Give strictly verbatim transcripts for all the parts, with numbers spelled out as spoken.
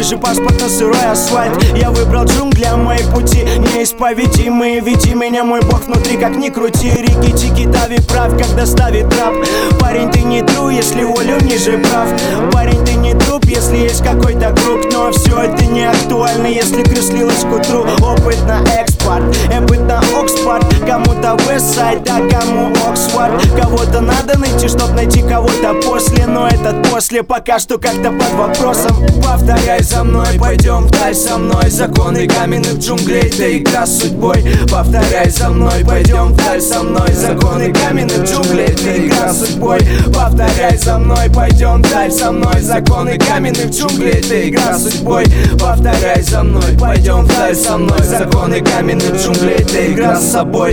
же паспорт на сырой асфальт. Я выбрал джунгли, а мои пути неисповедимые. Веди меня, мой бог, внутри, как ни крути. Рики Тики Тави прав, когда ставит рап. Парень, ты не тру, если волю ниже прав. Парень, ты не труп, если есть какой-то круг. Но все это не актуально, если креслилось к утру. Опыт на экспорт, эпит на Оксфорд. Кому-то Вестсайд, а кому Оксфорд. Кого-то надо найти, чтоб найти кого-то после. Но этот после пока что как-то под вопросом. Повторяй за мной, пойдем вдаль со мной. Законы каменных джунглей, это игра с судьбой. Повторяй за мной, пойдем вдаль со мной. Законы каменных джунглей, это игра с судьбой. Повторяй за мной, пойдем вдаль со мной. Законы каменных джунглей, это игра с судьбой. Повторяй за мной, пойдем вдаль со мной. Законы каменных джунглей, это игра с собой.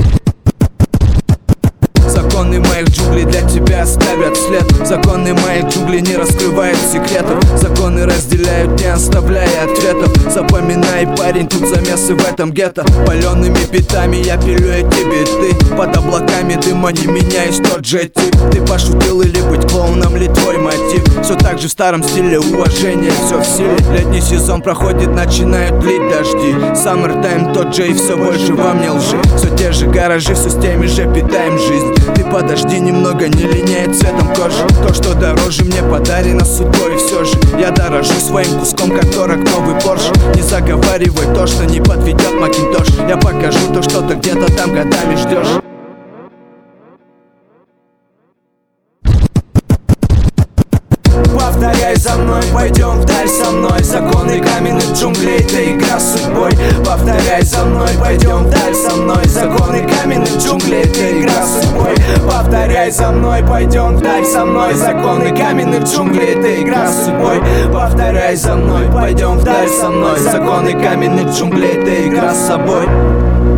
Законы моих джунглей для тебя оставят след. Законы моих джунглей не раскрывают секретов. Законы разделяют, не оставляя ответов. Запоминай, парень, тут замесы в этом гетто. Палеными битами я пилю эти биты. Под облаками дыма не меняешь тот же тип. Ты пошутил или быть клоуном ли твой мотив? Все так же в старом стиле, уважение все в силе. Летний сезон проходит, начинают лить дожди. Summertime тот же и все больше во мне лжи. Все те же гаражи, все с теми же питаем жизнь. Ты подожди немного, не линяет цветом кожи. То, что дороже, мне подарено судьбой. И все же я дорожу своим куском, как дорог новый Порш. Не заговаривай то, что не подведет Макинтош. Я покажу то, что ты где-то там годами ждешь. Повторяй за мной, пойдем вдаль со мной. Законы каменных джунглей, это игра с судьбой. Повторяй за мной, пойдем вдаль со мной. Законы каменных джунглей, это игра с судьбой. Повторяй за мной, пойдем вдаль со мной. Законы каменных джунглей, это игра с судьбой. Повторяй за мной, пойдем вдаль со мной. Законы каменных джунглей, это игра с собой.